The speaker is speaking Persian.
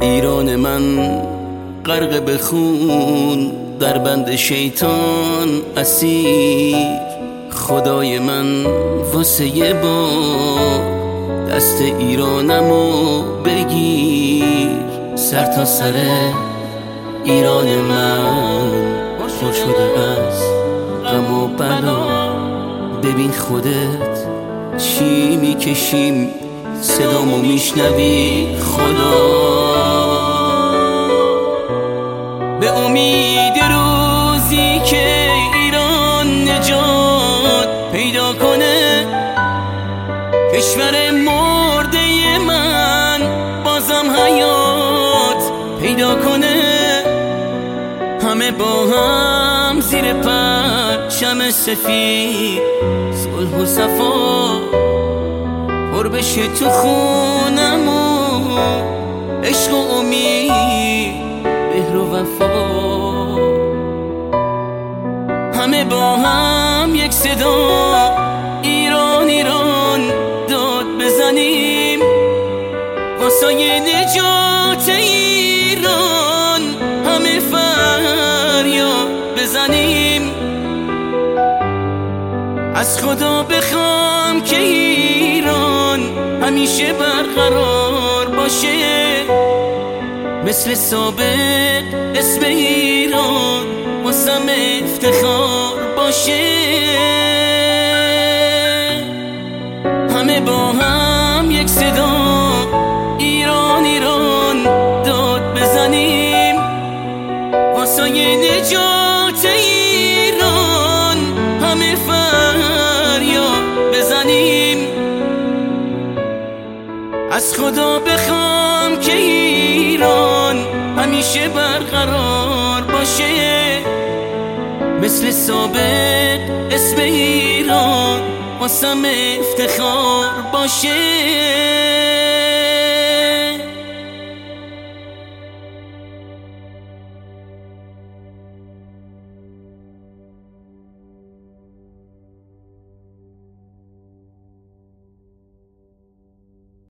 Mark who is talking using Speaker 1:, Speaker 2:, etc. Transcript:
Speaker 1: ایران من غرق به خون، در بند شیطان اسیر. خدای من واسه یه بار دست ایرانمو بگیر. سر تا سر ایران من پر شده از غم و بلا. ببین خودت چی میکشیم، صدامو میشنوی خدا. به امید روزی که ایران نجات پیدا کنه، کشور مرده من بازم حیات پیدا کنه. همه با هم زیر پرچم سفید صلح و صفا پر بشه تو خونمون. عشق و امید، مهر و وفا، همه با هم یک صدا ایران ایران داد بزنیم. واسه نجات ایران همه فریاد بزنیم. از خدا بخوام که ایران همیشه برقرار باشه، مثل سابق اسم ایران واسم افتخار باشه. همه با هم یک صدا ایران ایران داد بزنیم. واسه نجات ایران همه فریاد بزنیم. از خدا بخوام که ایران همیشه برقرار باشه، مثل سابق اسم ایران واسم افتخار باشه.